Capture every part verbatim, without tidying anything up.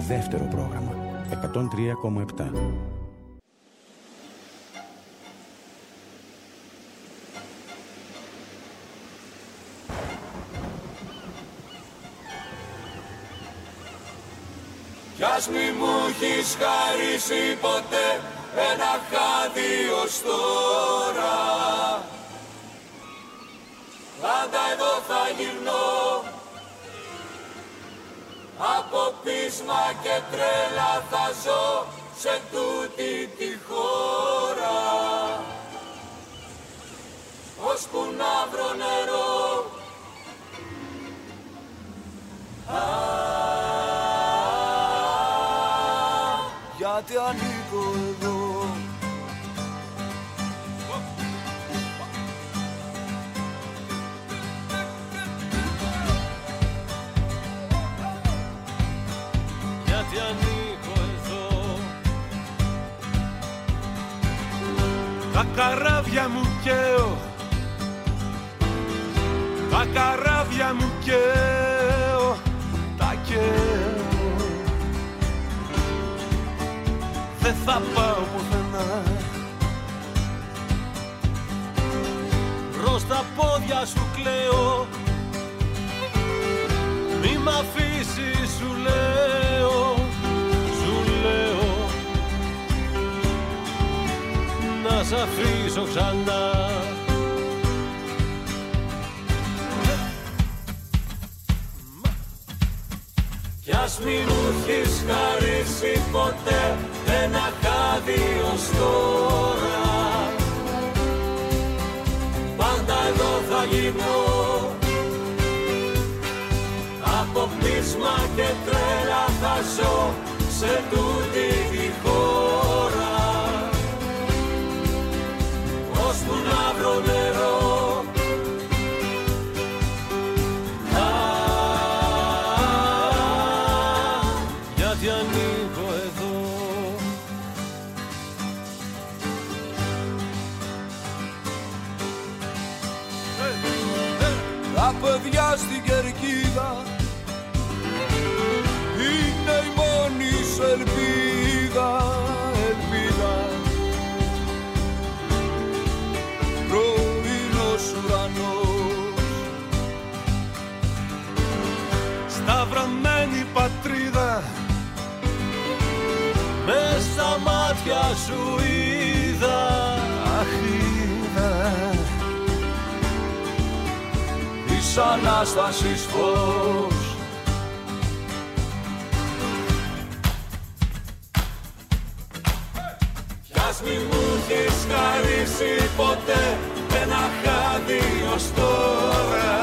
Δεύτερο πρόγραμμα εκατόν τρία κόμμα επτά. Κι ας μη μου έχεις χαρίσει ποτέ ένα χάδι ως τώρα, πάντα εδώ θα γυρνώ, από πείσμα και τρέλα θα ζω σε τούτη τη χώρα, ώσπου να βρω νερό. Γιατί ανήκω εδώ. Γιατί ανήκω εδώ. Τα καράβια μου καίω, τα καράβια μου καίω, τα καίω. Δεν θα πάω πουθενά. Προς τα πόδια σου κλαίω, μη μ' αφήσεις σου λέω, σου λέω, να σ' αφήσω ξανά. Κι ας μη μου έχεις χαρίσει ποτέ ένα χάδι ως τώρα, πάντα εδώ θα γυρνώ, από πείσμα και τρέλα θα ζω σε τούτη τη χώρα, ώσπου να βρω νερό. Τα παιδιά στην κερκίδα είναι η μόνη σου ελπίδα, ελπίδα. Πρωινός ουρανός, σταυρωμένη πατρίδα, μες στα μάτια σου είδα, αχ, είδα της Ανάστασης φως. Κι ας μη μου έχεις χαρίσει ποτέ ένα χάδι ως τώρα,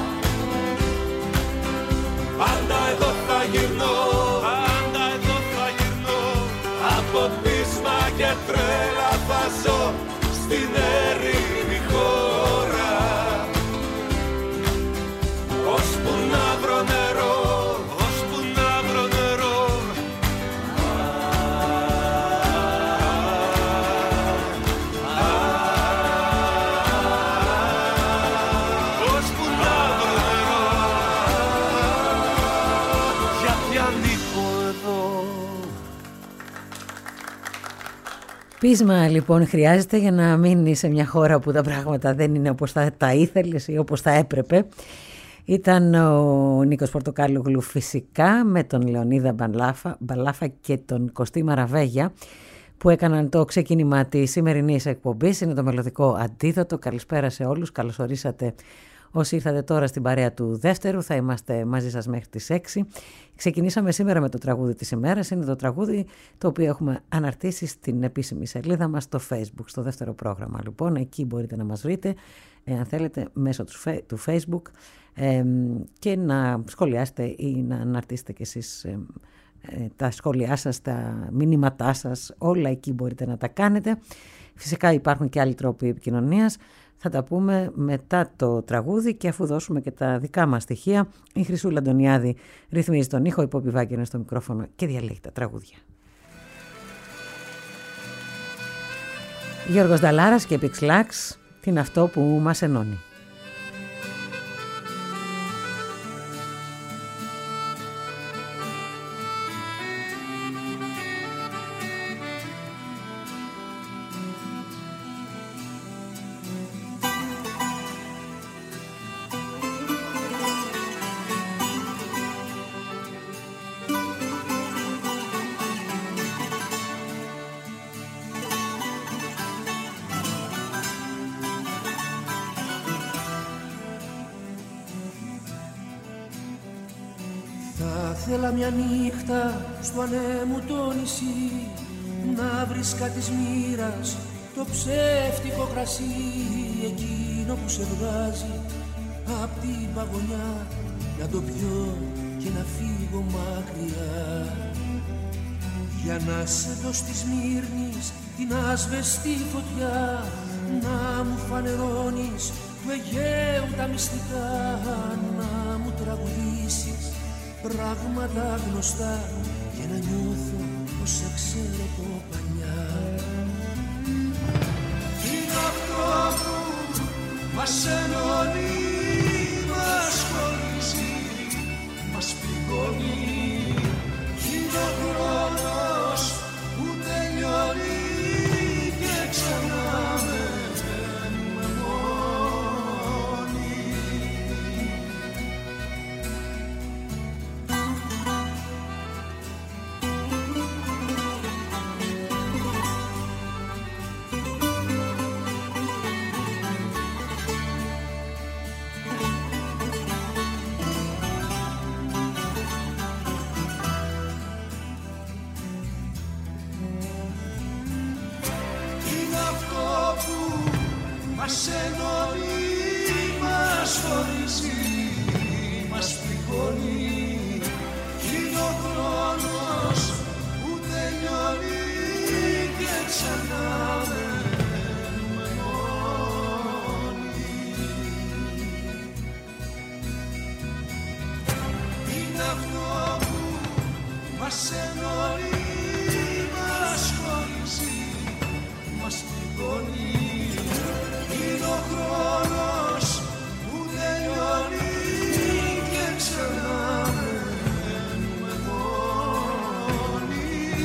πάντα εδώ θα γυρνώ, πάντα εδώ θα γυρνώ, από πείσμα και τρέλα θα ζω στην έρημη χώρα, ώσπου να βρω νερό, ώσπου να βρω νερό. Ώσπου να βρω νερό. Γιατί ανήκω εδώ. Πείσμα λοιπόν χρειάζεται για να μείνει σε μια χώρα που τα πράγματα δεν είναι όπως θα τα ήθελες ή όπως θα έπρεπε. Ήταν ο Νίκος Πορτοκάλογλου φυσικά με τον Λεωνίδα Μπαλάφα, Μπαλάφα και τον Κωστή Μαραβέγια που έκαναν το ξεκίνημα της σημερινής εκπομπής. Είναι το μελωδικό αντίδοτο. Καλησπέρα σε όλους. Καλώς ορίσατε όσοι ήρθατε τώρα στην παρέα του δεύτερου. Θα είμαστε μαζί σας μέχρι τις έξι. Ξεκινήσαμε σήμερα με το τραγούδι της ημέρας. Είναι το τραγούδι το οποίο έχουμε αναρτήσει στην επίσημη σελίδα μας στο Facebook, στο δεύτερο πρόγραμμα. Λοιπόν, εκεί μπορείτε να μας βρείτε, αν θέλετε, μέσω του Facebook ε, και να σχολιάσετε ή να αναρτήσετε κι εσείς ε, ε, τα σχόλιά σας, τα μηνύματά σας. Όλα εκεί μπορείτε να τα κάνετε. Φυσικά υπάρχουν και άλλοι τρόποι επικοινωνίας. Θα τα πούμε μετά το τραγούδι και αφού δώσουμε και τα δικά μας στοιχεία. Η Χρυσούλα Αντωνιάδη ρυθμίζει τον ήχο, η Πόπη Βάγκη στο μικρόφωνο και διαλέγει τα τραγούδια. Γιώργος Νταλάρας και Πιξλάξ, τι είναι αυτό που μας ενώνει. Θα θέλα μια νύχτα στο ανέμου το νησί, να βρεις κάτι της μοίρας, το ψεύτικο κρασί, εκείνο που σε βγάζει απ' την παγωνιά, να το πιω και να φύγω μακριά. Για να σε δω στη Σμύρνης την άσβεστη φωτιά, να μου φανερώνεις του Αιγαίου τα μυστικά, να μου τραγουδήσεις πράγματα γνωστά και να νιώθω πως σε ξέρω από παλιά. Είναι αυτό που μας ενώνει, μας χωρίζει, μας πληγώνει. Είναι ο χρόνος που τελειώνει και ξανά με μένουμε μόνοι. Μας ενώνει, μας χωρίζει, μας πληγώνει. Είναι ο χρόνος που τελειώνει και ξανά μένουμε μόνοι. Είναι αυτό που μας ενώνει, μας χωρίζει, μας πληγώνει. Είναι ο χρόνος που τελειώνει και ξανά μένουμε μόνοι.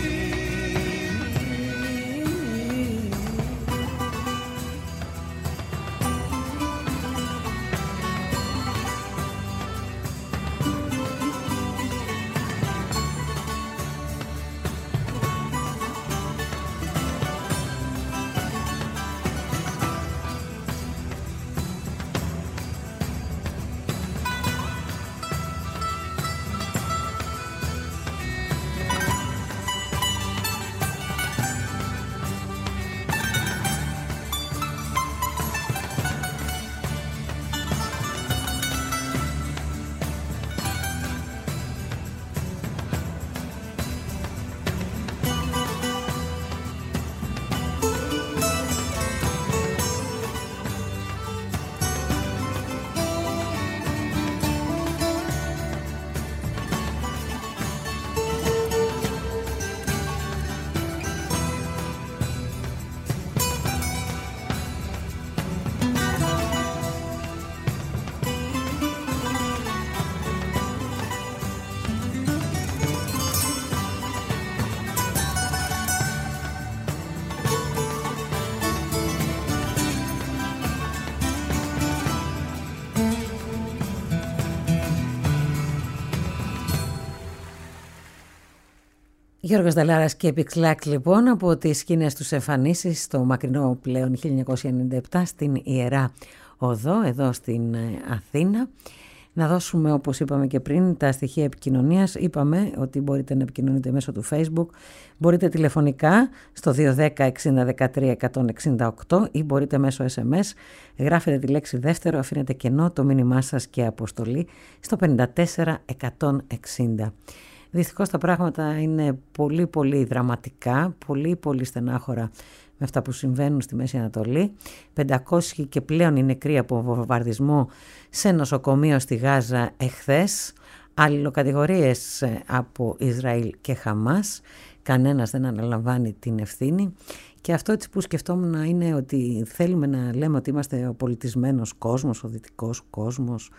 Γιώργος Δαλάρας και Πιξλάκ λοιπόν από τις σκηνές τους εμφανίσεις στο μακρινό πλέον χίλια εννιακόσια ενενήντα επτά στην Ιερά Οδό εδώ στην Αθήνα. Να δώσουμε, όπως είπαμε και πριν, τα στοιχεία επικοινωνίας. Είπαμε ότι μπορείτε να επικοινωνείτε μέσω του Facebook, μπορείτε τηλεφωνικά στο δύο ένα μηδέν εξήντα δεκατρία εκατόν εξήντα οκτώ ή μπορείτε μέσω ες εμ ες, γράφετε τη λέξη δεύτερο, αφήνετε κενό το μήνυμά σας και αποστολή στο πενήντα τέσσερα εκατόν εξήντα. Δυστυχώς τα πράγματα είναι πολύ πολύ δραματικά, πολύ πολύ στενάχωρα με αυτά που συμβαίνουν στη Μέση Ανατολή. πεντακόσιοι και πλέον οι νεκροί από βομβαρδισμό σε νοσοκομείο στη Γάζα εχθές. Αλληλοκατηγορίες από Ισραήλ και Χαμάς. Κανένας δεν αναλαμβάνει την ευθύνη. Και αυτό έτσι που σκεφτόμουν είναι ότι θέλουμε να λέμε ότι είμαστε ο πολιτισμένος κόσμος, ο δυτικός κόσμος,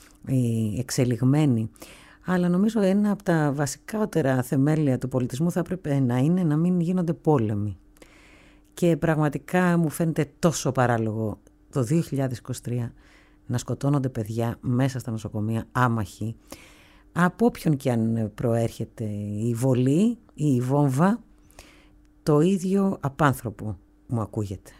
οι εξελιγμένοι. Αλλά νομίζω ένα από τα βασικότερα θεμέλια του πολιτισμού θα έπρεπε να είναι να μην γίνονται πόλεμοι. Και πραγματικά μου φαίνεται τόσο παράλογο το δύο χιλιάδες είκοσι τρία να σκοτώνονται παιδιά μέσα στα νοσοκομεία άμαχοι, από όποιον και αν προέρχεται η βολή ή η βόμβα, το ίδιο απάνθρωπο μου ακούγεται.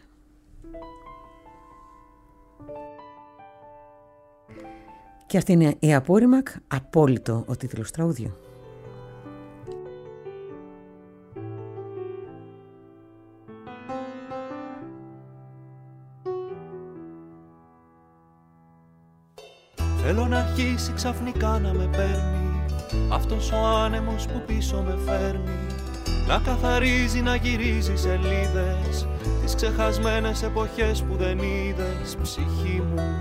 Και αυτή είναι η Απόρριμακ, απόλυτο ο τίτλος τραγουδιού. Θέλω να αρχίσει ξαφνικά να με παίρνει αυτός ο άνεμος που πίσω με φέρνει, να καθαρίζει, να γυρίζει σελίδες, τις ξεχασμένες εποχές που δεν είδες, ψυχή μου.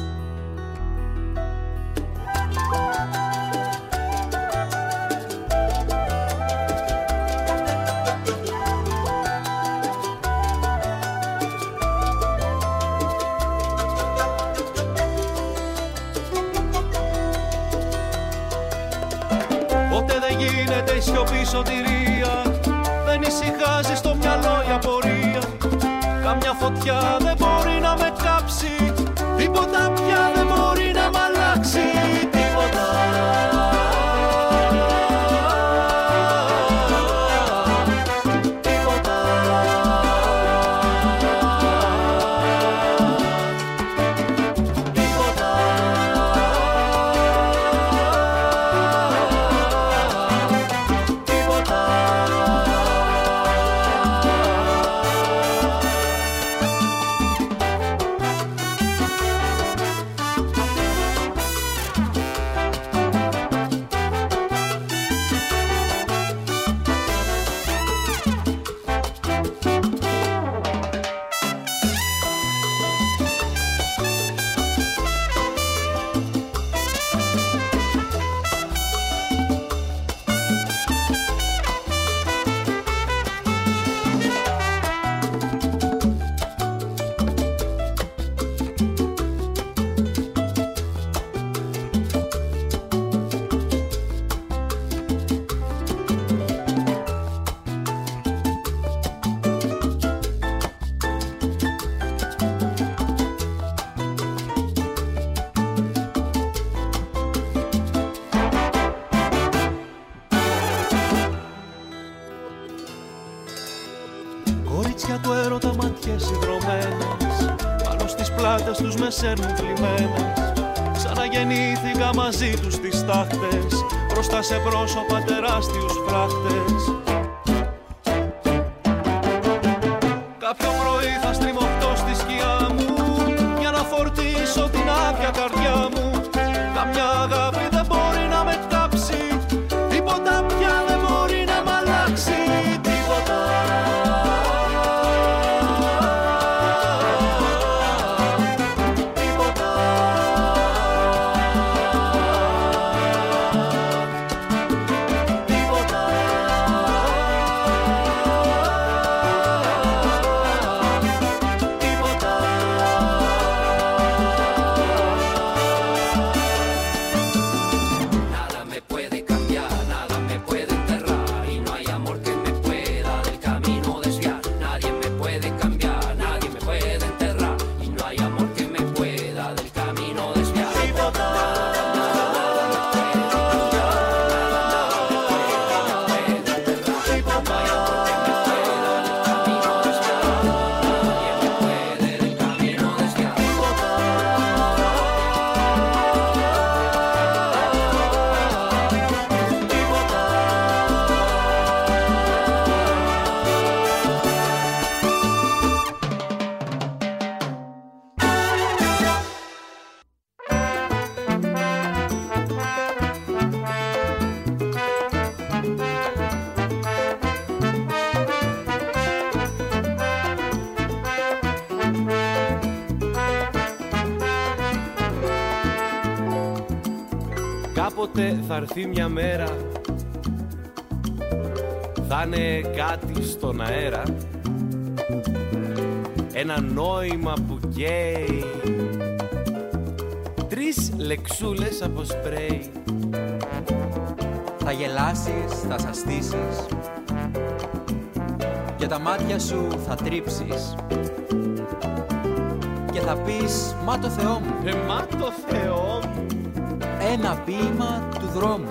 Η σιωπή σωτηρία, δεν ησυχάζει στο μυαλό η απορία. Καμιά φωτιά δεν μπορεί να με κάψει, τίποτα πια δεν μπορεί να μ' αλλάξει. Τίποτα. Τους με σέρνουν θλιμμένες, σαν να γεννήθηκα μαζί τους στις τάχτες, μπροστά σε πρόσωπα τεράστιους φράχτες. Κάποιο πρωί θα στριμωχτώ στη σκιά μου για να φορτίσω την άδεια καρδιά μου. Καμιά αγάπη δεν μπορεί να με κάψει, τίποτα πια δεν μπορεί να μ' αλλάξει. Τίποτα. Κάποτε θα έρθει μια μέρα, θα είναι κάτι στον αέρα, ένα νόημα που καίει, τρεις λεξούλες από σπρέι. Θα γελάσεις, θα σαστήσεις, για τα μάτια σου θα τρίψεις και θα πεις «Μα το Θεό μου». Ε, μα το Θεό μου. Ένα ποίημα του δρόμου.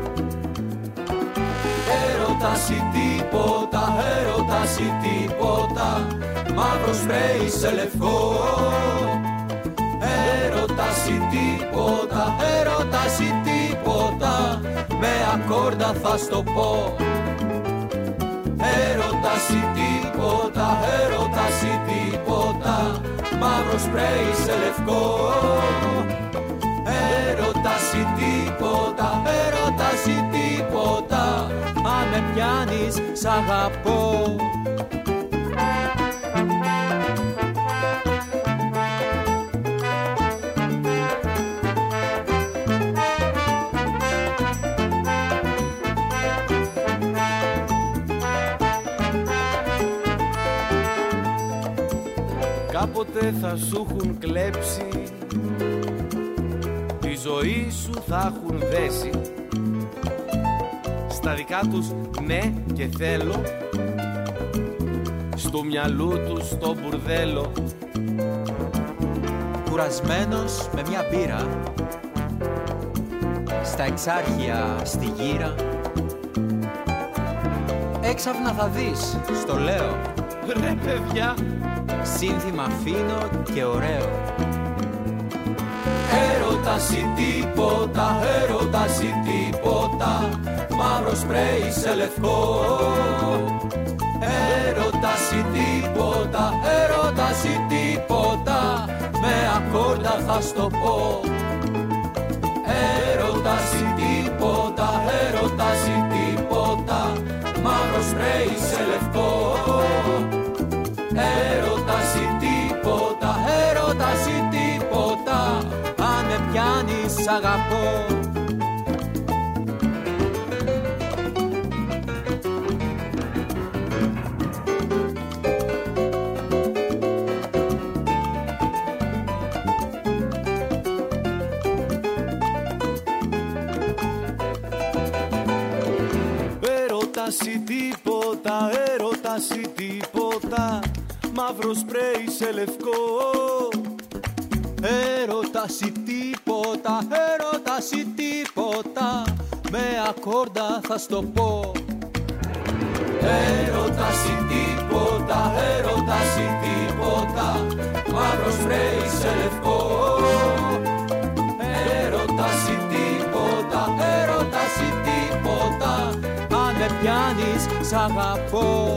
Έρωτας ή τίποτα, έρωτας ή τίποτα, μαύρο σπρέι σε λευκό. Έρωτας ή τίποτα, έρωτας ή τίποτα, με ακόρντα θα στο πω. Έρωτας ή τίποτα, έρωτας ή τίποτα, μαύρο σπρέι σε λευκό. Έρωτας ή τίποτα, έρωτας ή τίποτα, αν με πιάνεις σ' αγαπώ. Κάποτε θα σου έχουν κλέψει, τη ζωή σου θα έχουν δέσει, στα δικά τους ναι και θέλω, στο μυαλού τους το μπουρδέλο. Κουρασμένος με μια μπύρα, στα εξάρχεια στη γύρα, έξαφνα θα δεις, στο λέω, ρε παιδιά, σύνθημα φίνο και ωραίο. Έρωτας ή τίποτα, έρωτας ή τίποτα, μαύρο σπρέι σε λευκό. Έρωτας ή τίποτα, έρωτας ή τίποτα, με ακόρντα θα στο πω. Έρωτας ή τίποτα, έρωτας ή τίποτα, μαύρο σπρέι σε λευκό. Έρωτας ή τίποτα, έρωτας ή τίποτα, αν με πιάνεις σ' αγαπώ. Έρωτας ή τίποτα, έρωτας ή τίποτα, μαύρο σπρέι σε λευκό. Έρωτας ή τίποτα, έρωτας ή τίποτα, με ακόρντα θα στο πω. Έρωτας ή τίποτα, έρωτας ή τίποτα, μαύρο σπρέι σε λευκό. Έρωτας ή τίποτα, έρωτας ή τίποτα, αν με πιάνεις σ' αγαπώ.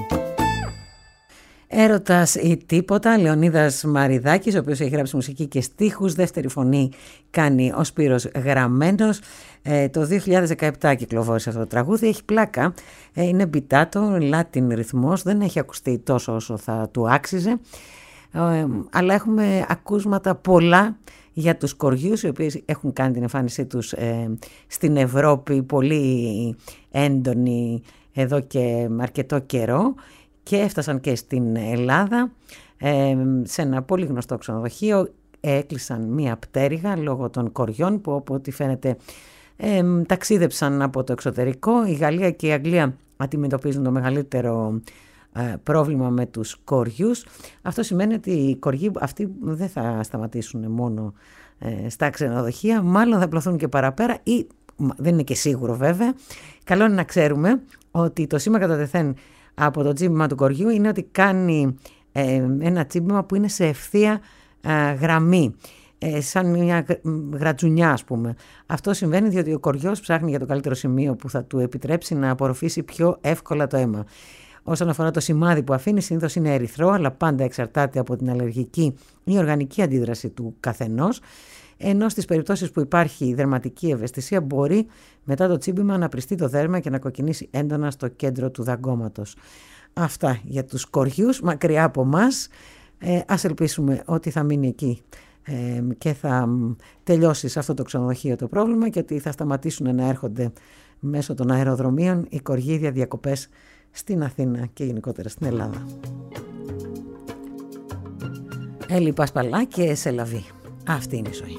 Έρωτας ή τίποτα, Λεωνίδας Μαριδάκης, ο οποίος έχει γράψει μουσική και στίχους. Δεύτερη φωνή κάνει ο Σπύρος Γραμμένος. Ε, το δύο χιλιάδες δεκαεπτά κυκλοφόρησε αυτό το τραγούδι. Έχει πλάκα, ε, είναι μπιτάτο, Latin ρυθμός, δεν έχει ακουστεί τόσο όσο θα του άξιζε. Ε, αλλά έχουμε ακούσματα πολλά για τους κοριούς, οι οποίοι έχουν κάνει την εμφάνισή τους ε, στην Ευρώπη πολύ έντονη εδώ και αρκετό καιρό. Και έφτασαν και στην Ελλάδα, ε, σε ένα πολύ γνωστό ξενοδοχείο. Έκλεισαν μία πτέρυγα λόγω των κοριών που, από ό,τι φαίνεται, ε, ταξίδεψαν από το εξωτερικό. Η Γαλλία και η Αγγλία αντιμετωπίζουν το μεγαλύτερο ε, πρόβλημα με τους κοριούς. Αυτό σημαίνει ότι οι κοριοί αυτοί δεν θα σταματήσουν μόνο ε, στα ξενοδοχεία, μάλλον θα πλωθούν και παραπέρα, ή δεν είναι και σίγουρο βέβαια. Καλό είναι να ξέρουμε ότι το σήμα κατά τεθέν από το τσίμπημα του κοριού είναι ότι κάνει ε, ένα τσίμπημα που είναι σε ευθεία ε, γραμμή, ε, σαν μια γρατζουνιά ας πούμε. Αυτό συμβαίνει διότι ο κοριός ψάχνει για το καλύτερο σημείο που θα του επιτρέψει να απορροφήσει πιο εύκολα το αίμα. Όσον αφορά το σημάδι που αφήνει, συνήθως είναι ερυθρό, αλλά πάντα εξαρτάται από την αλλεργική ή οργανική αντίδραση του καθενός. Ενώ στις περιπτώσεις που υπάρχει δερματική ευαισθησία μπορεί μετά το τσίμπημα να πριστεί το δέρμα και να κοκκινήσει έντονα στο κέντρο του δαγκώματος. Αυτά για τους κοριούς, μακριά από μας. Ε, ας ελπίσουμε ότι θα μείνει εκεί ε, και θα τελειώσει σε αυτό το ξενοδοχείο το πρόβλημα και ότι θα σταματήσουν να έρχονται μέσω των αεροδρομίων οι κοριοί για διακοπές στην Αθήνα και γενικότερα στην Ελλάδα. Έλλη Πασπαλά και Σελαβή. Αυτή είναι η ζωή.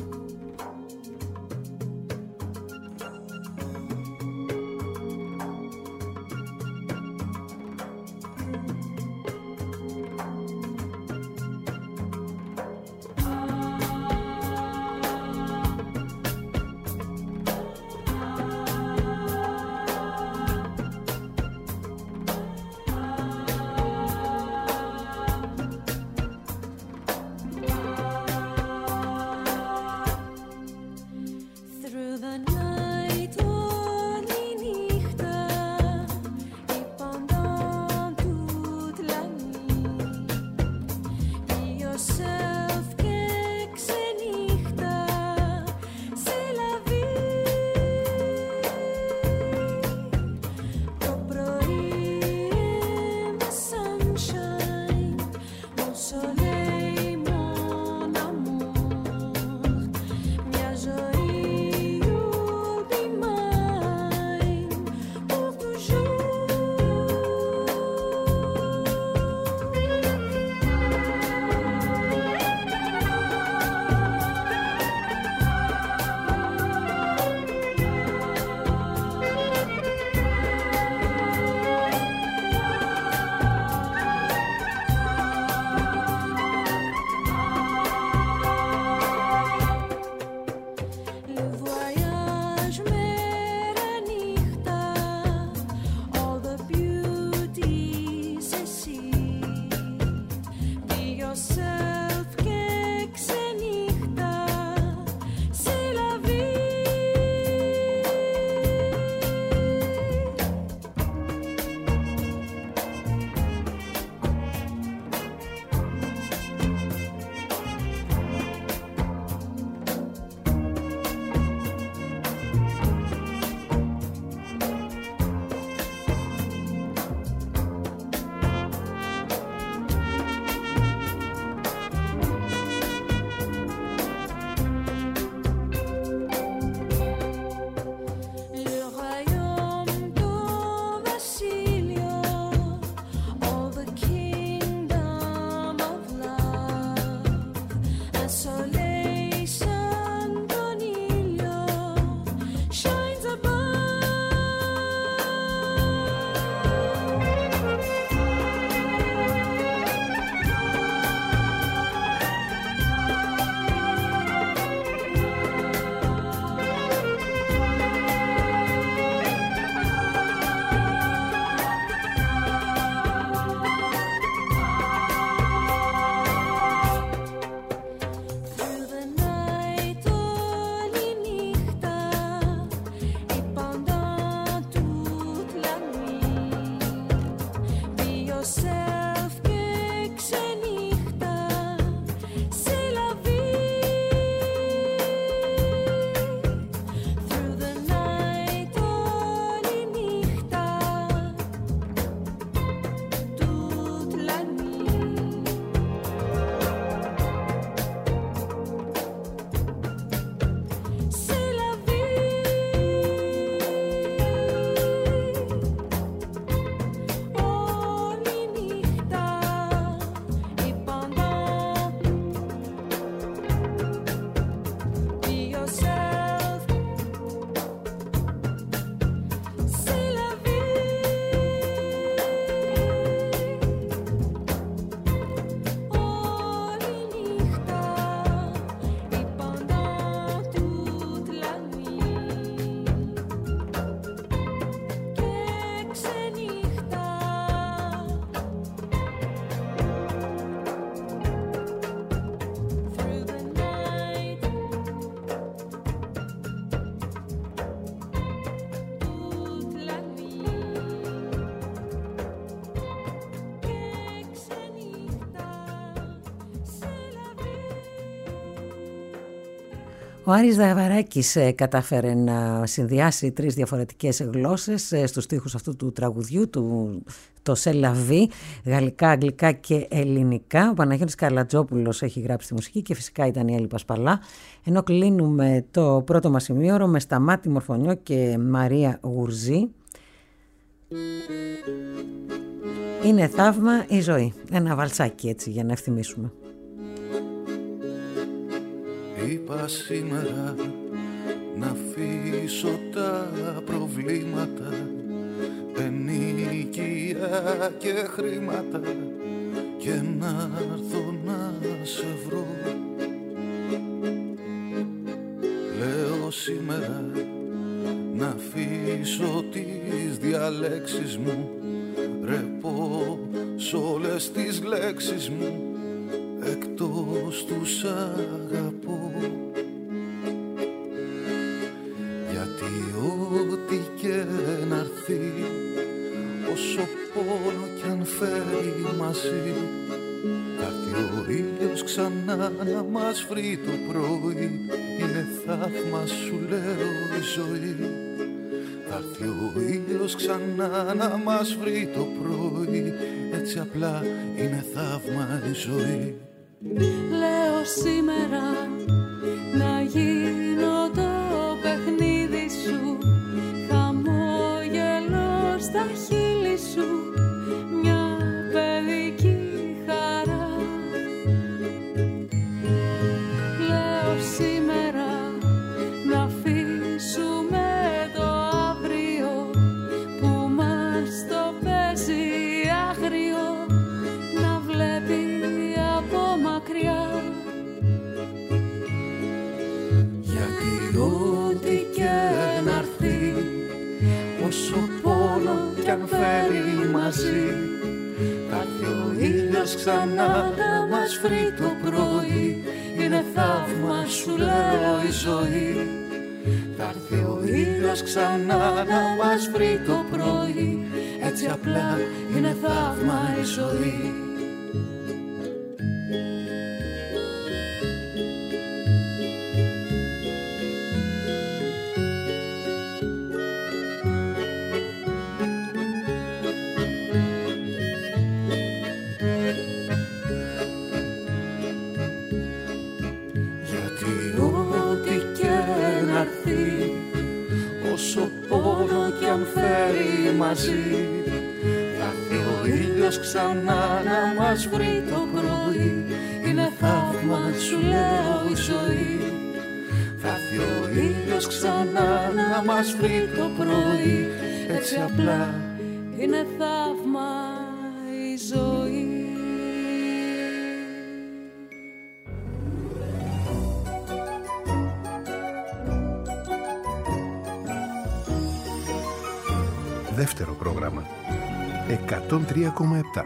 Ο Άρης Δαβαράκης κατάφερε να συνδυάσει τρεις διαφορετικές γλώσσες στους στίχους αυτού του τραγουδιού, του, το Σελαβί, γαλλικά, αγγλικά και ελληνικά. Ο Παναγιώτης Καλατζόπουλος έχει γράψει τη μουσική και φυσικά ήταν η Έλλη Πασπαλά. Ενώ κλείνουμε το πρώτο μας ημίωρο με Σταμάτη Μορφωνιό και Μαρία Γουρζή. Είναι θαύμα η ζωή. Ένα βαλσάκι έτσι για να ευθυμίσουμε. Είπα σήμερα να αφήσω τα προβλήματα, ενοικία και χρήματα, και να έρθω να σε βρω. Λέω σήμερα να αφήσω τις διαλέξεις μου, ρεπώ σ' όλες τις λέξεις μου, εκτός τους αγαπώ. Γιατί ό,τι και να'ρθεί, όσο πόνο κι αν φέρει μαζί, θα έρθει ο ήλιος ξανά να μας βρει το πρωί. Είναι θαύμα σου λέω η ζωή. Θα έρθει ο ήλιος ξανά να μας βρει το πρωί. Έτσι απλά είναι θαύμα η ζωή. Λέω σήμερα να γίνω το παιχνίδι σου, χαμόγελο στα χείλη σου, μια παιδική χαρά. Λέω σήμερα να αφήσουμε το αύριο που μας το παίζει άγριο, να βλέπει από μακριά. Γιατί ό,τι και να'ρθεί, όσο πόνο κι αν φέρει μαζί, θα έρθει ο ήλιος ξανά να μας βρει το πρωί. Είναι θαύμα σου λέω η ζωή. Θα έρθει ο ήλιος ξανά να μας βρει το πρωί. Έτσι απλά είναι θαύμα η ζωή. Θα έρθει ο ήλιος ξανά να μας βρει το πρωί. Είναι θαύμα σου λέω η ζωή. Θα έρθει ο ήλιος ξανά να μας βρει το πρωί. Έτσι απλά είναι θαύμα η ζωή. Δεύτερο πρόγραμμα εκατόν τρία κόμμα επτά.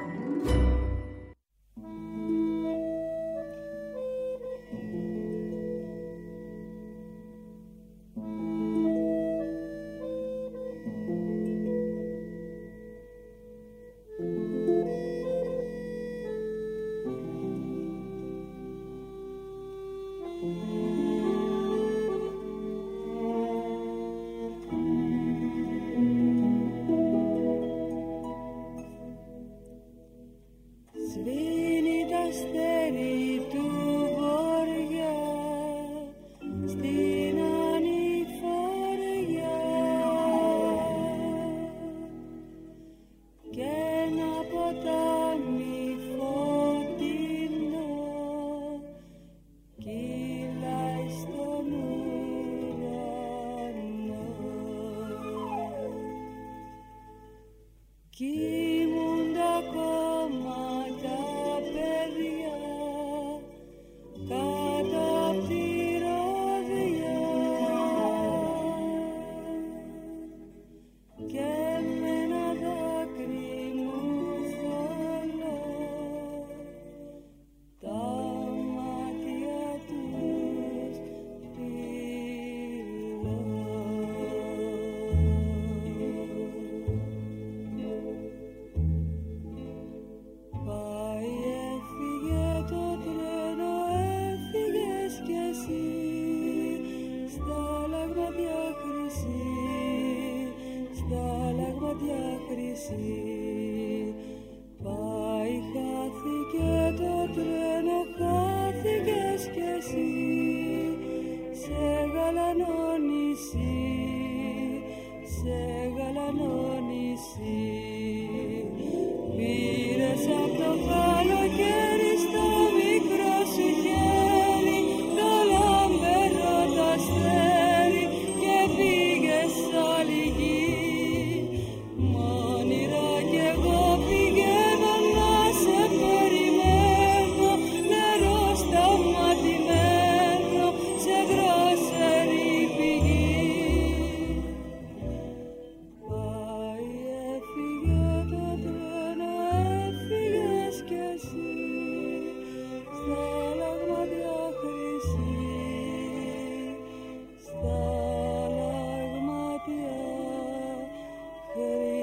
εσύ. Πάει, χάθηκε το τρένο, χάθηκες κι εσύ. Σε γαλανό νησί, σε γαλανό νησί. Πήρες απ' το καλοκαίρι στο μικρό σου χέρι το λαμπερό το αστέρι και πήγες άλλη γη. Μ' όνειρα κι εγώ πηγαίνω να σε περιμένω, νερό σταματημένο σε δρόσερη πηγή. Πάει, έφυγε το τρένο, έφυγες κι εσύ στα λαγμάτια χρυσή, στα λαγμάτια χρυσή.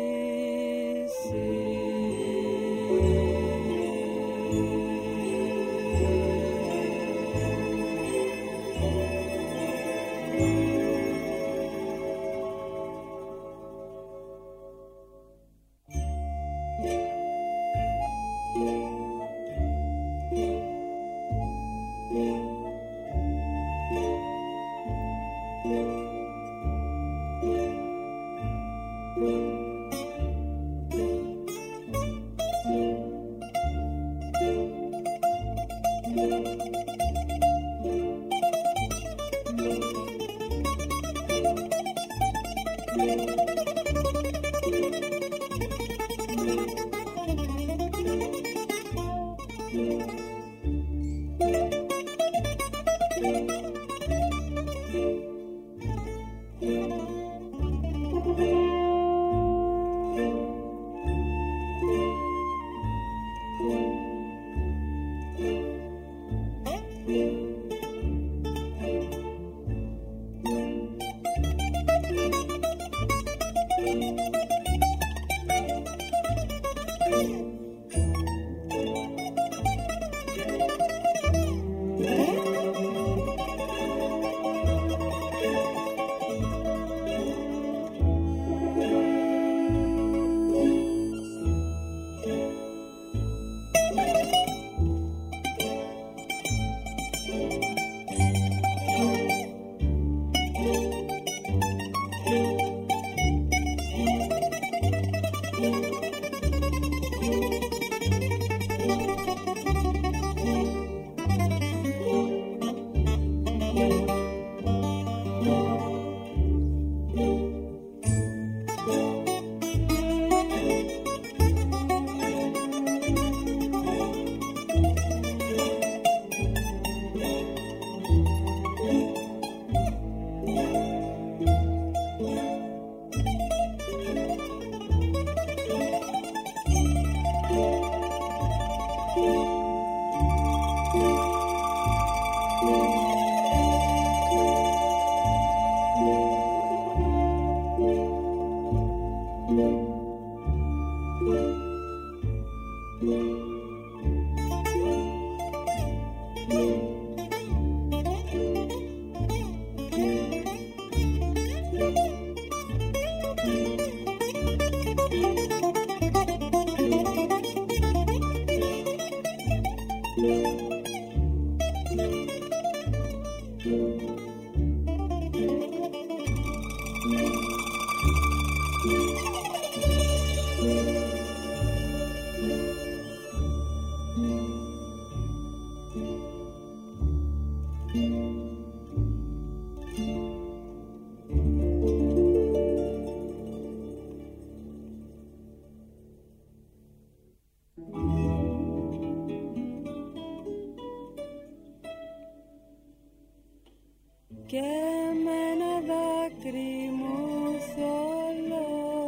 Και με ένα δάκρυ μου θολό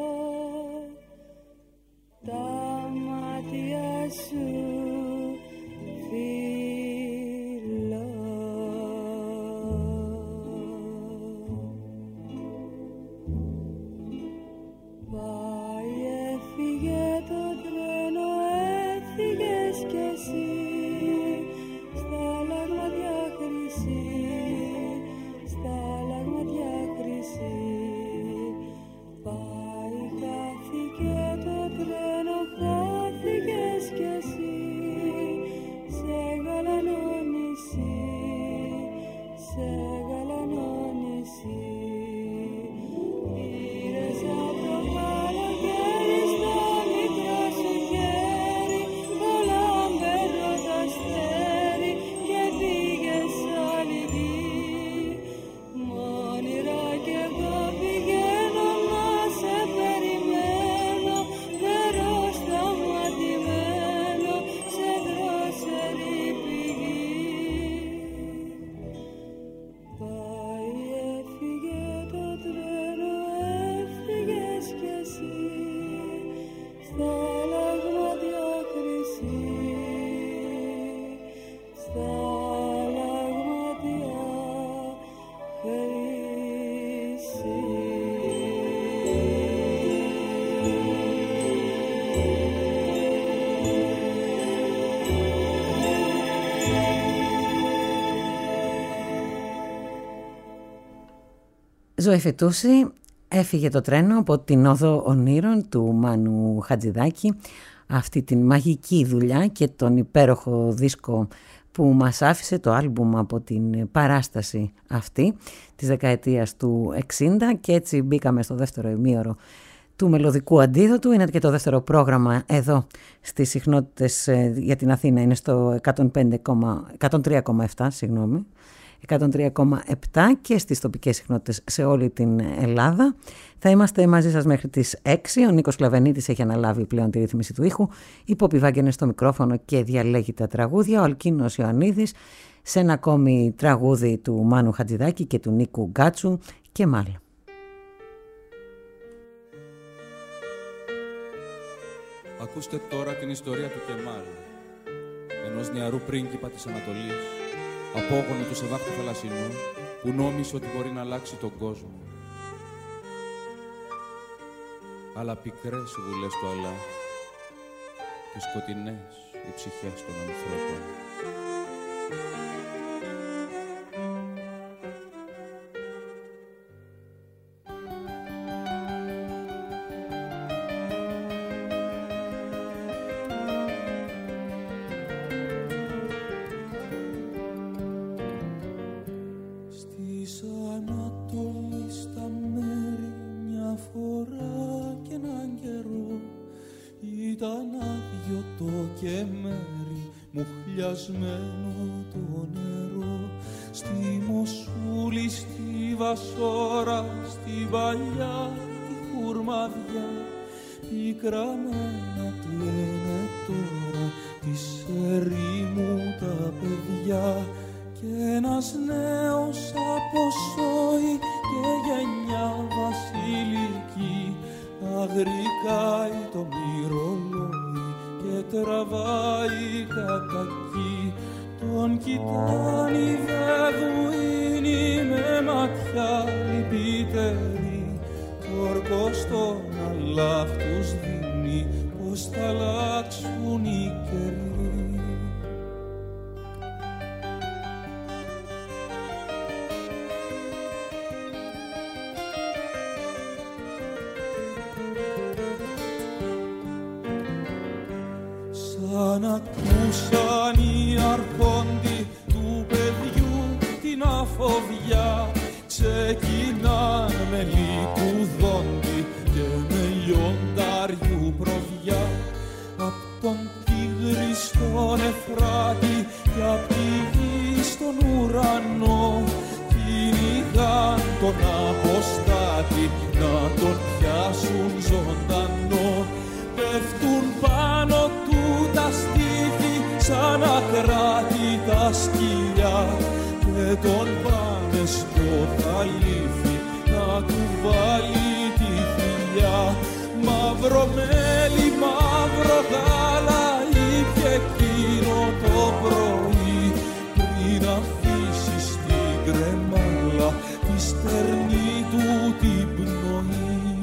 τα μάτια σου φιλώ. Πάει, έφυγε το τρένο, έφυγες κι εσύ στα λαγμάτια χρυσή, στα λαγμάτια χρυσή. Ζωή Φετούση, έφυγε το τρένο από την Όδο Ονείρων του Μάνου Χατζηδάκη, αυτή την μαγική δουλειά και τον υπέροχο δίσκο που μας άφησε, το άλμπουμ από την παράσταση αυτή της δεκαετίας του εξήντα, και έτσι μπήκαμε στο δεύτερο ημίωρο του μελωδικού αντίδοτου. Είναι και το δεύτερο πρόγραμμα εδώ στις συχνότητες για την Αθήνα, είναι στο εκατόν τρία κόμμα επτά, συγγνώμη, εκατόν τρία κόμμα επτά και στις τοπικές συχνότητες σε όλη την Ελλάδα. Θα είμαστε μαζί σας μέχρι τις έξι. Ο Νίκος Κλαβενίτης έχει αναλάβει πλέον τη ρύθμιση του ήχου. Η Πόπη Βάγκενε στο μικρόφωνο και διαλέγει τα τραγούδια. Ο Αλκίνος Ιωαννίδης σε ένα ακόμη τραγούδι του Μάνου Χατζηδάκη και του Νίκου Γκάτσου και μάλλον. Ακούστε τώρα την ιστορία του Κεμάλ, ενός νεαρού πρίγκιπα της Ανατολής, απόγονο του Σεβάχ του Θαλασσινού, που νόμισε ότι μπορεί να αλλάξει τον κόσμο. Αλλά πικρές οι βουλές του Αλλάχ και σκοτεινές οι ψυχές των ανθρώπων. Το νερό στη Μοσούλη, στη Βασόρα, στη παλιά τη χουρμαδιά, πικραμένα κλαίνε τώρα της ερήμου τα παιδιά, και ένας νέος αποσώει και γενιά βασιλική, αγρικάει το μυρολόι και τραβάει κατά εκεί. Τον κοιτάνε οι Βεδουίνοι με ματιά λυπητερή, το ορκό στον Αλλάχ τους δίνει πως θα αλλάξουν οι καιροί. Σαν ακούσαν οι αρχόντοι του παιδιού την αφοβιά, ξεκινάν με λικουδόντι και με λιονταριού προβιά. Απ' τον Τίγρη στον Εφράτη και απ' τη γη στον ουρανό, κυνηγάν τον αποστάτη να τον πιάσουν ζωντανό. Πέφτουν πάνω του τα στήθη σαν ακράτητα σκυλιά και τον πάνε στο χαλίφι να του βάλει τη θηλιά. Μαύρο μέλι, μαύρο γάλα ήπιε εκείνο το πρωί, πριν αφήσει στην κρεμάλα τη στερνή του την πνοή.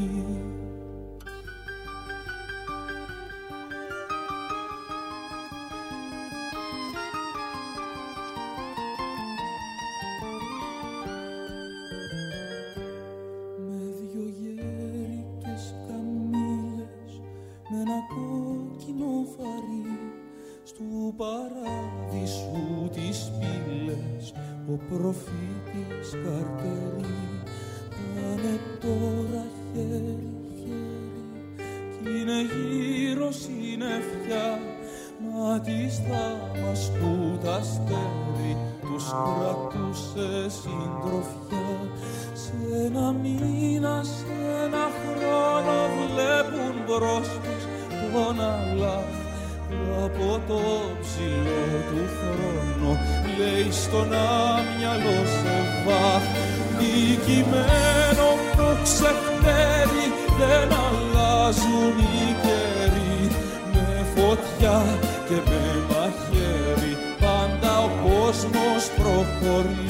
Παράδεισου τις πύλες ο προφήτης καρτερεί, πάνε τώρα χέρι-χέρι κι είναι γύρω συννεφιά, μα τις θάμας που τα αστέρι τους κρατούσε συντροφιά. Σε ένα μήνα, σε ένα χρόνο βλέπουν μπρος τους τον Αλλάχ, από το ψηλό του θρόνο λέει στον άμυαλο Σεβάχ, νικημένο που ξεφτέρει δεν αλλάζουν οι καιροί, με φωτιά και με μαχαίρι πάντα ο κόσμος προχωρεί.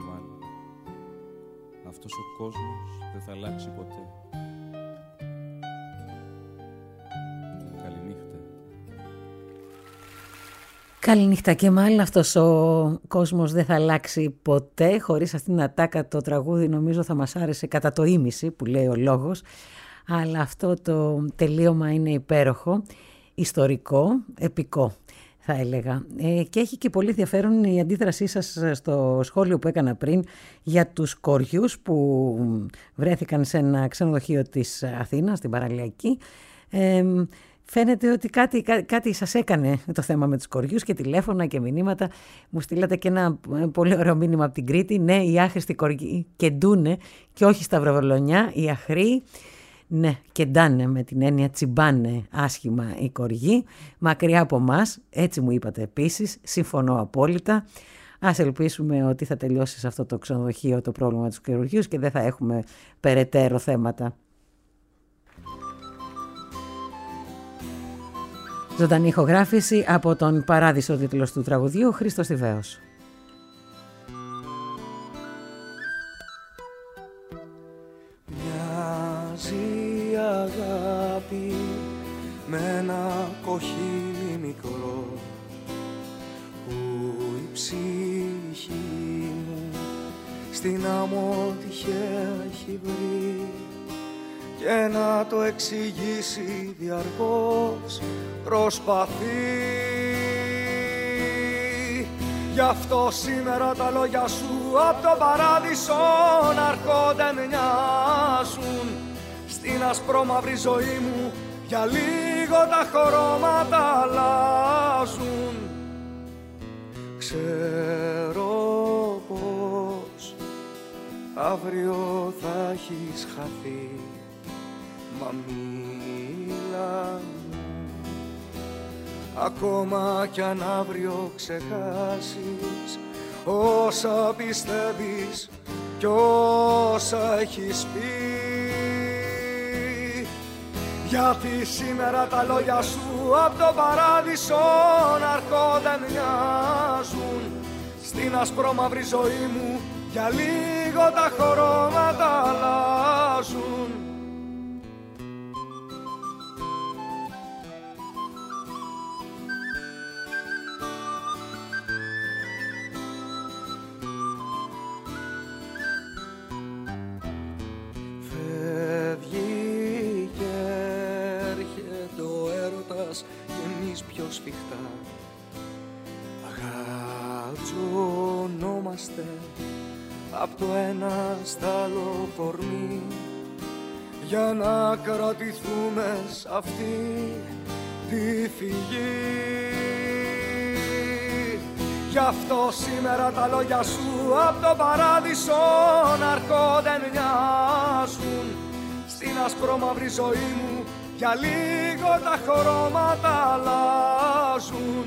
Κεμάλ. Αυτός ο κόσμος δεν θα αλλάξει ποτέ. Καληνύχτα. Καληνύχτα Κεμάλ, αυτός ο κόσμος δεν θα αλλάξει ποτέ. Χωρίς αυτήν την ατάκα το τραγούδι νομίζω θα μας άρεσε κατά το ίμιση που λέει ο λόγος. Αλλά αυτό το τελείωμα είναι υπέροχο, ιστορικό, επικό θα έλεγα. Ε, και έχει και πολύ ενδιαφέρον η αντίδρασή σας στο σχόλιο που έκανα πριν για τους κοριούς που βρέθηκαν σε ένα ξενοδοχείο της Αθήνας, στην Παραλιακή. Ε, φαίνεται ότι κάτι, κά, κάτι σας έκανε το θέμα με τους κοριούς και τηλέφωνα και μηνύματα. Μου στείλατε και ένα πολύ ωραίο μήνυμα από την Κρήτη. Ναι, οι άχρηστοι κοριοί κεντούνε και όχι σταυροβολονιά, οι αχροί. Ναι, κεντάνε με την έννοια τσιμπάνε άσχημα οι κοριοί, μακριά από μας, έτσι μου είπατε επίσης, συμφωνώ απόλυτα. Ας ελπίσουμε ότι θα τελειώσει σε αυτό το ξενοδοχείο το πρόβλημα του χειρουργείου και δεν θα έχουμε περαιτέρω θέματα. Ζωντανή ηχογράφηση από τον Παράδεισο, τίτλος του τραγουδιού, Χρήστος Τιβαίος. Μοιάζει αγάπη με ένα κοχύλι μικρό που η ψυχή μου στην άμμο τυχαία έχει βρει και να το εξηγήσει διαρκώς προσπαθεί. Γι' αυτό σήμερα τα λόγια σου απ' το παράδεισο να έρχονται μοιάζουν στην ασπρόμαυρη ζωή μου, για λίγο τα χρώματα αλλάζουν. Ξέρω πως αύριο θα έχεις χαθεί, μα μίλα ακόμα κι αν αύριο ξεχάσεις όσα πιστεύεις κι όσα έχεις πει. Γιατί σήμερα τα λόγια σου απ' το παράδεισο να έρχονται μοιάζουν στην ασπρόμαυρη ζωή μου, για λίγο τα χρώματα αλλάζουν. Πιο σφιχτά αγατζωνόμαστε απ' το ένα στ' άλλο κορμί για να κρατηθούμε σ' αυτή τη φυγή. Γι' αυτό σήμερα τα λόγια σου απ' το παράδεισο να έρχονται μοιάζουν στην ασπρόμαυρη ζωή μου, για λίγο τα χρώματα αλλάζουν.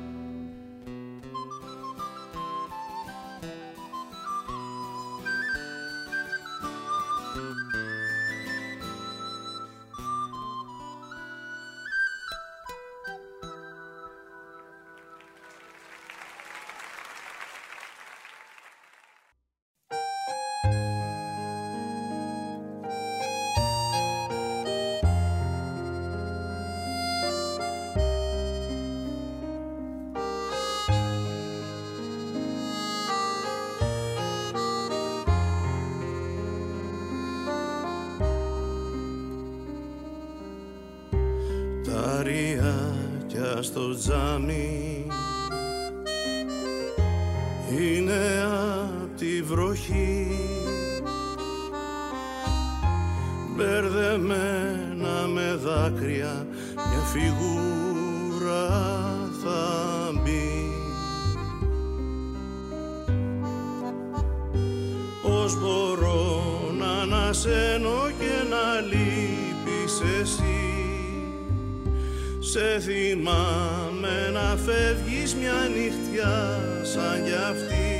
Στο τζάμι είναι απ' τη βροχή μπερδεμένα με δάκρυα μια φιγούρα θα μπει. Πώς μπορώ να ανασένω και να λείπεις εσύ, σε θυμάμαι να φεύγεις μια νυχτιά σαν κι αυτή.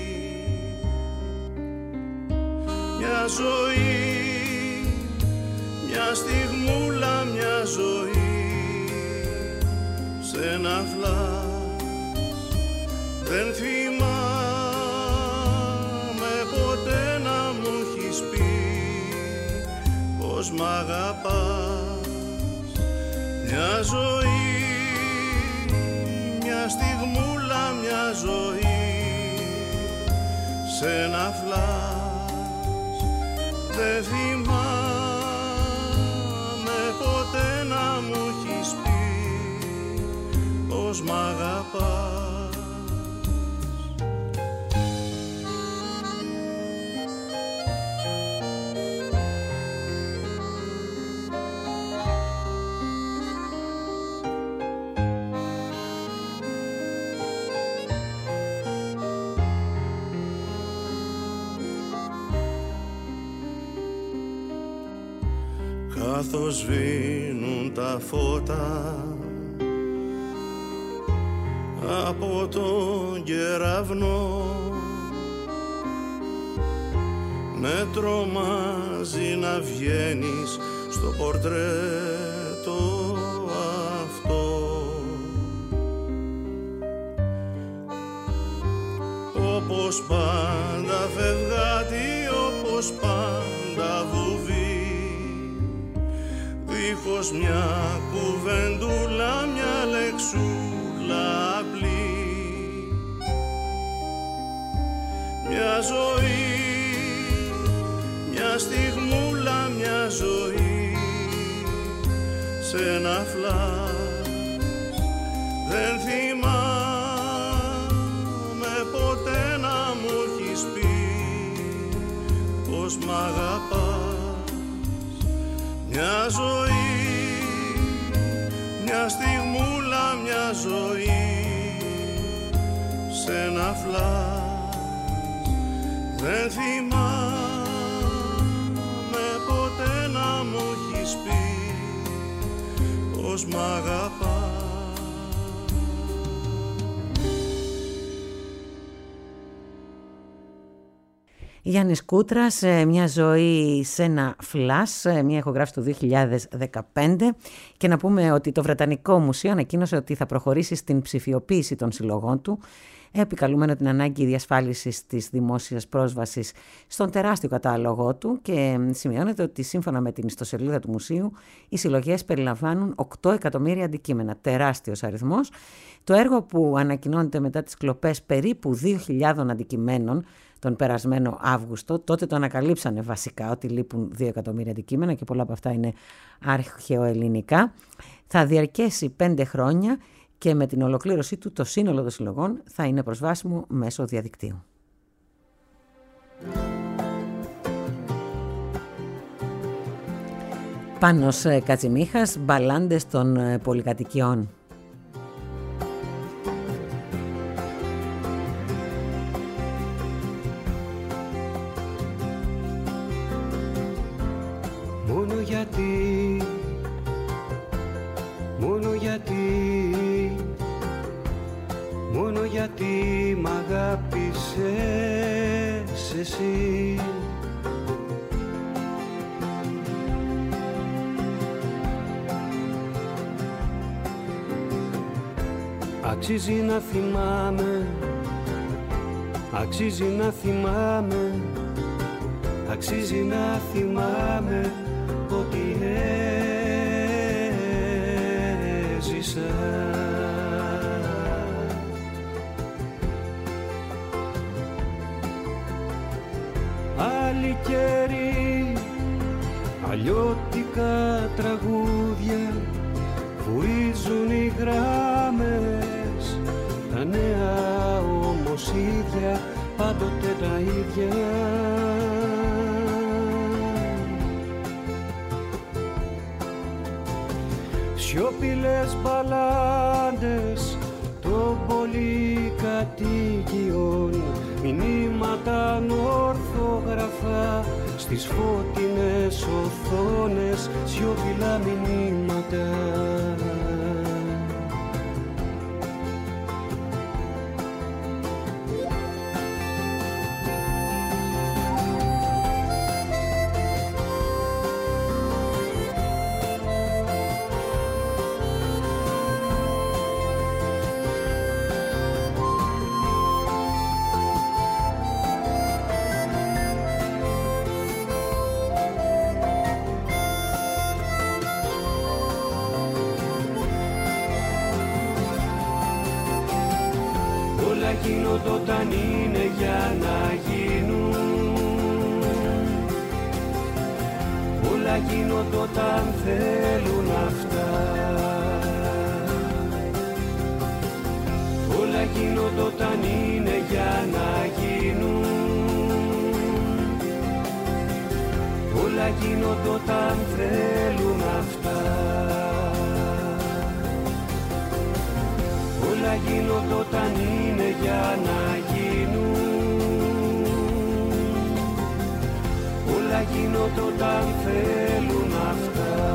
Μια ζωή, μια στιγμούλα, μια ζωή σε ένα φλας δεν θυμάμαι μ' αγαπάς. Μια ζωή, μια στιγμούλα, μια ζωή σ' ένα φλας. Δεν θυμάμαι ποτέ να μου έχεις πει πως μ' αγαπάς. Καθώς σβήνουν τα φώτα από τον κεραυνό, με τρομάζει να βγαίνεις στο πορτρέτο αυτό. Όπως πάντα φευγάτη, όπως πάντα βουβή, δίχως μια κουβεντούλα, μια λεξούλα απλή. Μια ζωή, μια στιγμούλα, μια ζωή σ' ένα φλας. Δεν θυμάμαι ποτέ να μου έχεις πει πως μ' αγαπάς. Μια ζωή, μια στιγμούλα, μια ζωή σ' ένα φλας. Δεν θυμάμαι ποτέ να μου έχεις πει πως μ' αγαπάς. Γιάννης Κούτρας, μια ζωή σε ένα φλας, μια ηχογράφηση του δύο χιλιάδες δεκαπέντε, και να πούμε ότι το Βρετανικό Μουσείο ανακοίνωσε ότι θα προχωρήσει στην ψηφιοποίηση των συλλογών του, επικαλούμενο την ανάγκη διασφάλισης της δημόσιας πρόσβασης στον τεράστιο κατάλογο του, και σημειώνεται ότι σύμφωνα με την ιστοσελίδα του Μουσείου οι συλλογές περιλαμβάνουν οκτώ εκατομμύρια αντικείμενα, τεράστιος αριθμός. Το έργο, που ανακοινώνεται μετά τις κλοπές περίπου δύο χιλιάδες αντικειμένων τον περασμένο Αύγουστο, τότε το ανακαλύψανε βασικά ότι λείπουν δύο εκατομμύρια αντικείμενα και πολλά από αυτά είναι αρχαιοελληνικά, θα διαρκέσει πέντε χρόνια και με την ολοκλήρωσή του το σύνολο των συλλογών θα είναι προσβάσιμο μέσω διαδικτύου. Πάνος Κατσιμίχας, μπαλάντες των πολυκατοικιών. Μόνο γιατί, μόνο γιατί, μόνο γιατί μ' αγάπησες εσύ. Αξίζει να θυμάμαι, αξίζει να θυμάμαι, αξίζει να θυμάμαι ότι έζησα. Άλλοι καιροί, αλλιώτικα τραγούδια, βουίζουν οι γράμμες, τα νέα όμως ίδια, πάντοτε τα ίδια. Σιωπηλές μπαλάντες των πολυκατοικιών, μηνύματα ανόρθογραφά στις φώτινες οθόνες, σιωπηλά μηνύματα. γίνονται όταν είναι για να γίνουν, όλα γίνονται όταν θέλουν αυτά, όλα γίνονται όταν είναι για να γίνουν, όλα γίνονται όταν θέλουν αυτά, όλα γίνονται όταν είναι για να γίνουν, όλα γίνονται όταν θέλουν αυτά.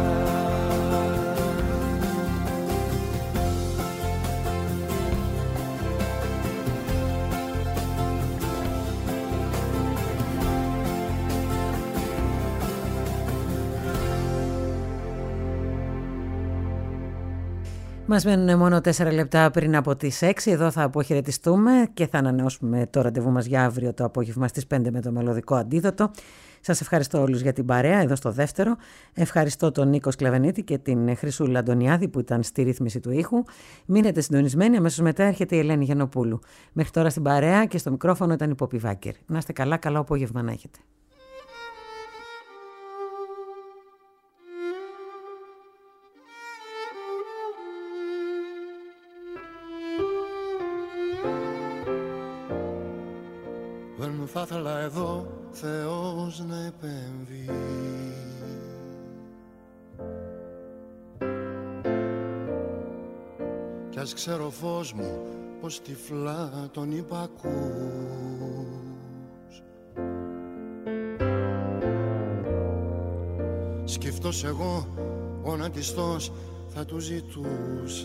Μας μένουν μόνο τέσσερα λεπτά πριν από τις έξι. Εδώ θα αποχαιρετιστούμε και θα ανανεώσουμε το ραντεβού μας για αύριο το απόγευμα στις πέντε με το μελωδικό αντίδοτο. Σας ευχαριστώ όλους για την παρέα εδώ στο δεύτερο. Ευχαριστώ τον Νίκο Σκλαβενίτη και την Χρυσούλα Αντωνιάδη που ήταν στη ρύθμιση του ήχου. Μείνετε συντονισμένοι, αμέσως μετά έρχεται η Ελένη Γιαννοπούλου. Μέχρι τώρα στην παρέα και στο μικρόφωνο ήταν η Πόπη Βάκερ. Να είστε καλά, καλό απόγευμα να έχετε. Δεν θα ήθελα εδώ Θεός να επέμβει, κι ας ξέρω φως μου πως τυφλά τον υπακούς. Σκεφτός εγώ γονατιστός θα του ζητούσα,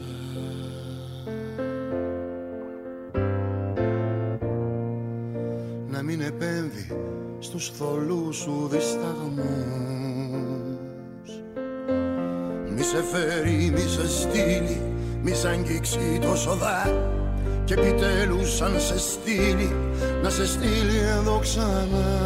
να μην επέμβει στους θολούς σου δισταγμούς. Μη σε φέρει, μη σε στείλει, μη σ' αγγίξει το σοδά, και επιτέλους αν σε στείλει, να σε στείλει εδώ ξανά.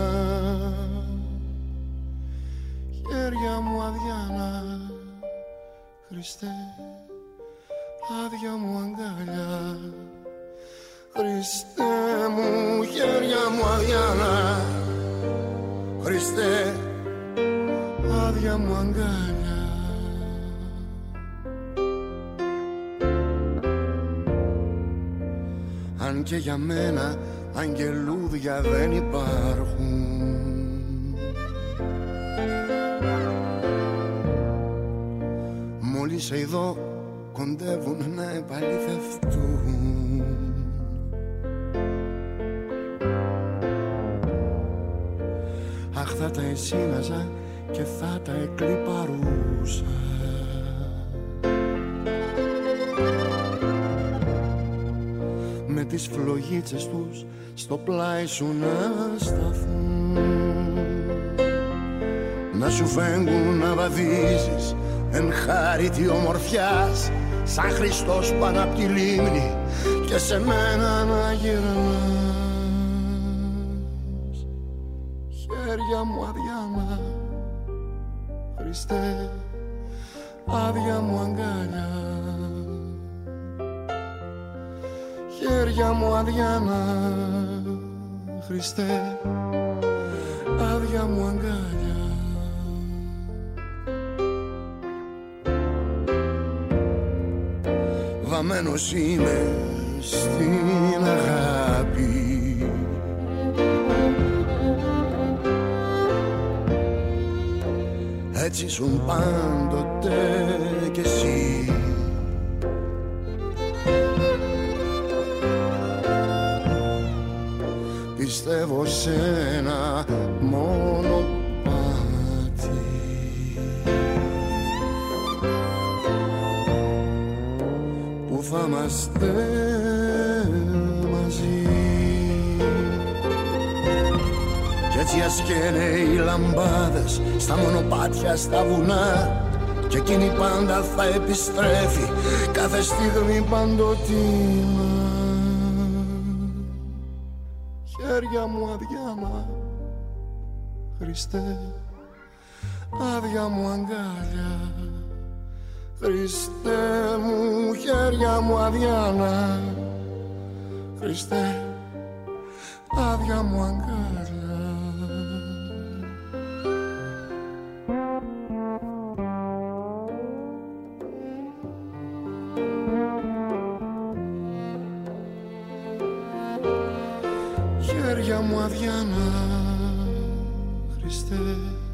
Χέρια μου αδιάνα, Χριστέ, άδεια μου αγκαλιά, Χριστέ μου, χέρια μου αδιάνα, Χριστέ, άδεια μου αγκάλια. Αν και για μένα αγγελούδια δεν υπάρχουν, μόλις σε ειδώ κοντεύουν να επαληθευτούν. Αχ, θα τα εσύναζα και θα τα εκλιπαρούσα, με τις φλογίτσες τους στο πλάι σου να σταθούν, να σου φέγγουν να βαδίζεις εν χάρητη ομορφιάς, σαν Χριστός πάνω απ' τη λίμνη και σε μένα να γυρνάς. Χέρια μου αδιάνα, Χριστέ, άδεια μου αγκάλια, χέρια μου αδιάνα, Χριστέ, άδεια μου αγκάλια. Βαμμένος είμαι στην αγάπη, έτσι ήσουν πάντοτε κι εσύ. Πιστεύω σε ένα μόνο πάτη, που θα είμαστε μαζί, κι έτσι ας καίνε οι λαμπάδες στα μονοπάτια, στα βουνά, και εκείνη πάντα θα επιστρέφει κάθε στιγμή παντοτινά. Χέρια μου αδιάνα, Χριστέ, άδεια μου αγκάλια, Χριστέ μου, χέρια μου αδιάνα, Χριστέ, άδεια μου αγκάλια. Χέρια μου αδιάνα, Χριστέ,